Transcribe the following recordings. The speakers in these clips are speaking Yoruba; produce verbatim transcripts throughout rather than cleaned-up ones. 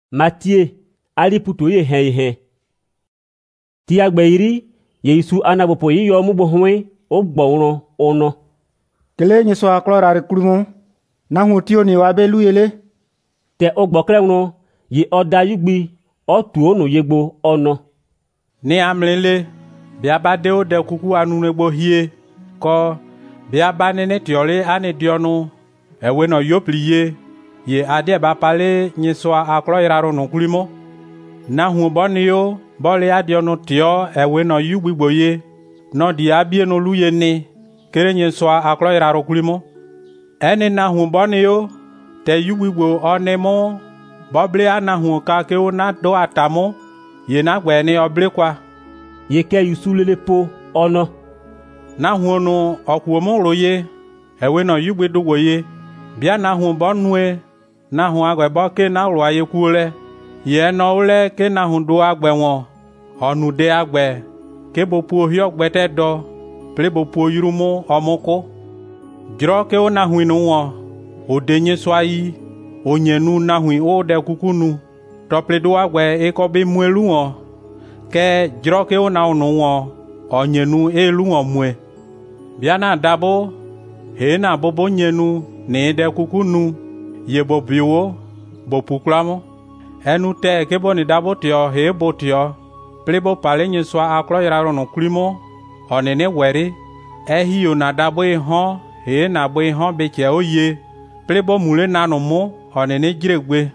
Matthieu ali puto ye hen hen. Ti agbeiri Yesu anabopo yi yo mu bohwe o gbowron ono. Kele nyi so aklora rekrumo na hu ti oni wa be luyele. Te o gbokrewono ye oda yugbi o tu onu yegbo ono. Ni amlele bia ba de o de kuku anu gbo hie ko bia ba nene tiole ane dionu ewe no yopliye ye ade ba pale nyi so aklora ro no kulimo na hu bonio bole adionu tio ewe no yugbigboye no di abie no luye ni kere nyi so aklora ro kulimo ene na hu bonio te yugbigbo onemo boble ana hu ka ke o na do atamo ye na gbe ni oble kwa ye ke yusulele po ono na hu no okuomo roye ewe no yugbedo woye bia na hu bonue na hu agbe bo ke na ro aye kule ye no ule ke na hu do agbe won onu de agbe ke bo pu hi ogbete do ple bo pu yurumo omoko jro ke o na hu inu won odenye so ayi onyenu na hu o de kukunu to ple do agbe e ko be muelu won ke jro ke o na unu won onyenu elu won mue bia na dabo he na bobo nyenu ni de kukunu ye bo biwo bo puklamo enu te ke bo ni dabo tio he bo tio plebo pale nyi so aklo yara no klimo onene weri ehi o na dabo e ho he na bo e ho be che oye plebo mule na no mo onene jiregbe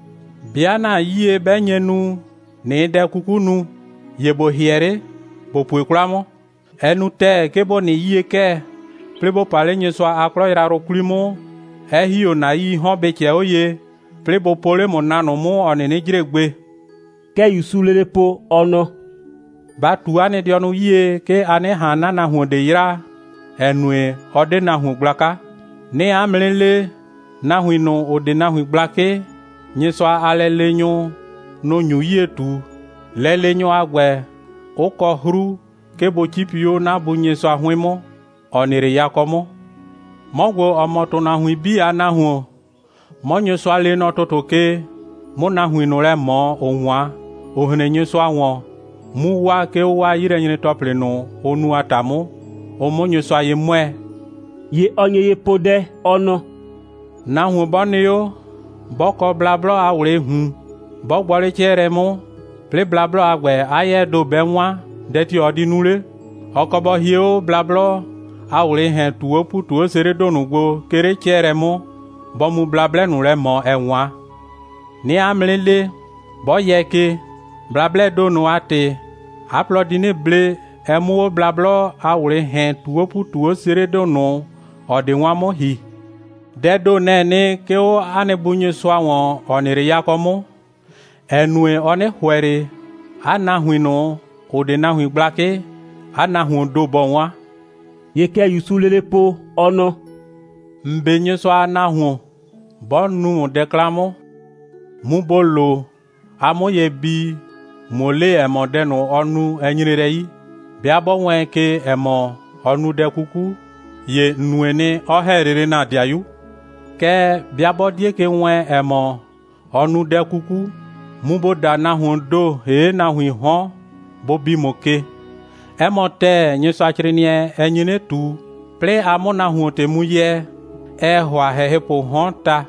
bia na yie be nyenu ni de kukunu ye bo hiere bo puklamo enu te ke bo ni yie ke plebo pale nyi so aklo yara ro klimo ehi o na yi ho be che oye plebo pole mo na no mo onene jiregbe ke yusulele po ono ba tu ane dionu yie ke ane hana na hu de ira enue ode na hu glaka ni amlele na hu no ode na hu glake nyiso ale lenyo no nyu yie tu le lenyo agbe o ko hru ke bo chipio na bu nyiso ahwemo onire yakomo mogwo omoto na hu bi ana hu mo nyiso ale no totoke mo na hu no le mo onwa ohene nyiso awon mu wa ke wa yire nyine tople no onu atamu o mo nyiso aye mwe ye onye ye pode ono na hu bonio boko blablo awre hu bogbore chere mu ple blablo agbe aye do benwa deti odinule okobo hio blablo awre he tuo putuo sere donugbo kere chere mu bomu blable nu re mo enwa ni amlele boyeke blable do no ate aplodine ble emu blablo awre he tuo putuo sere do no odinwa mo hi dedo nene ke o anebunye so awon onire yakomo enue one hwere anahuino odenahu glake anahu do bonwa ye ke yusulele po ono mbenye so anahu bonu deklamo mubolo amoye bi mole emodenu onu enyirere yi bia bo wen ke emo onu de kuku ye nuene oherere na diayu ke bia bo die ke wen emo onu de kuku mubo da na hu do he na hu ho bo bi moke emo te nyi so achirenie enyine tu ple amona hu te muye e hwa he po honta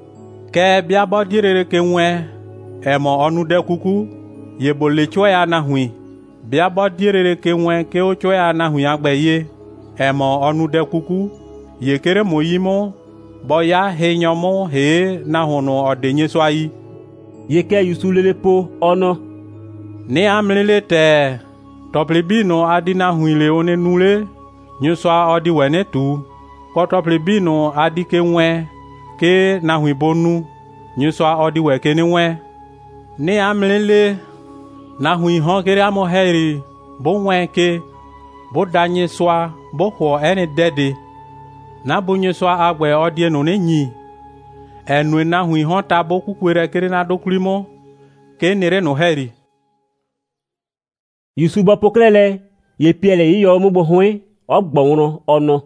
ke bia bo direre ke wen emo onu de kuku ye bo le cho ya na hu bia bo direre ke wen ke o cho ya na hu agbe ye emo onu de kuku ye kere moyimo boya he nyomo he na hu no odenye so ayi ye ke yusulele po ono ni amlele te toplebino adina huile one nule nyuswa odi wene tu ko toplebino adike wen ke na huibonu nyuswa odi weke ni wen ni amlele na hui hon kere amo heri bo wen ke bo danye swa bo ho ene dede na bo nyuswa agbe odi no ne nyi enwe na hui hon ta bo kukwere kere na dokulimo ke nere no heri yusuba poklele ye piele yiyo mu bohwe ogbonro ono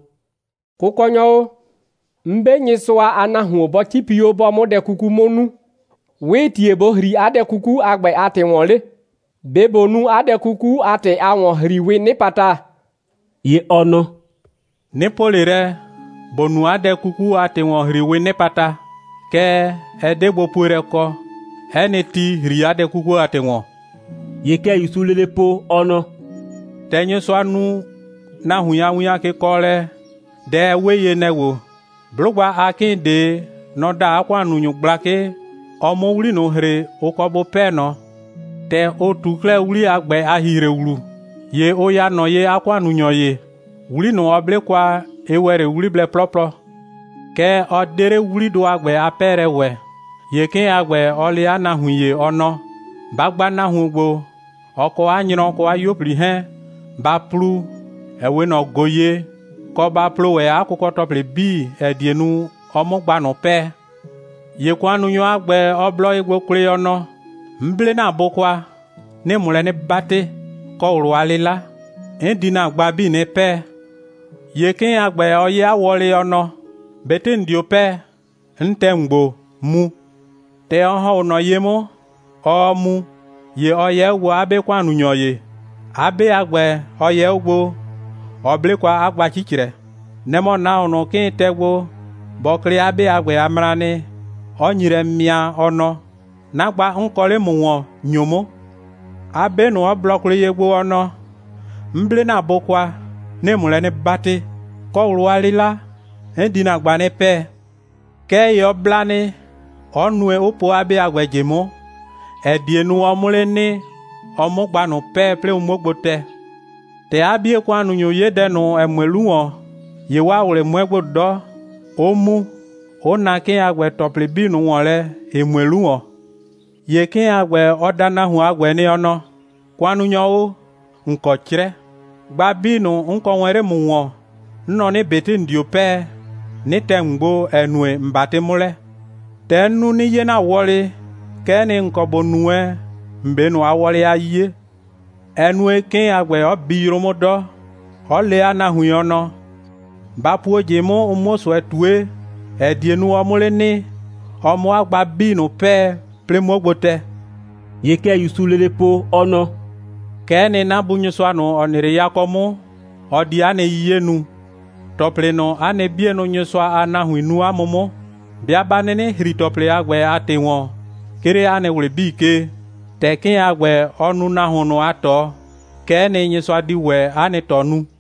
kukonyo mbe nyiswa anahu bo tipio bo mo de kuku monu we tie bo hri ade kuku agbe ate won le be bonu ade kuku ate awon hri we ni pata ye ono ni polire bonu ade kuku ate won hri we ni pata ke ede bo pure ko ene ti hri ade kuku ate won ye ke Yusu lele po ono tenye so anu na hunya hunya ke kole de weye newo blugba akin de no da akwa nunyu blake omo wuli no hre okobo pe no te o tukle wuli agbe ahire wulu ye o ya no ye akwa nunyo ye wuli no oble kwa ewere wuli ble propro ke odere wuli do agbe apere we ye kin agbe oli ana huye ono bagba na hugbo oko anyiro ko ayopri he ba plu ewe no goye ko ba plu we akụkọ tople bi edienu omugba no pe ye kwanu yo agbe oblo igbo kure ono mble na bokwa ne mule ne bate ko ru alila endina gba bi ne pe ye kin agbe oye awole ono bete ndio pe ntemgbo mu te oho no yemo o mu ye oye wo abe kwanu nyoye abe agbe oye ugbo oblekwa agba chichire nemo na ono kin tegbo bokri abe agbe amrani onyire mmia ono nagba nkole muwo nyomo abe no oblokri yegbo ono mble na bokwa ne mule ne bate ko rualila endina gba ne pe ke yo blani onwe opo abe agbe jemo edienu omule ni omugba no pe ple umogbote te abie kwanu nyo yede no emweluwo ye wa wole mwegbo do omu ona ke agwe tople bi no wole emweluwo ye ke agwe odana hu agwe ni ono kwanu nyo nko kire gba bi no nko nwere muwo nno ni bete ndio pe ni temgbo enue mbate mule tenu ni ye na wole ke ni nko bonue mbe no awole aye enue kin agbe obiro modo ole ana huyono bapu jemo umoso etue edienu omule ni omo agba binu pe plemogbote ye ke Yusu lele po ono kene na bunyoso anu onire yakomu odi ane yenu tople no ane bienu nyoso ana huinu amomo bia banene hri tople agbe atewon kere ane wule bike tekin agbe onu na hunu ato kene nyeso adiwe ane tonu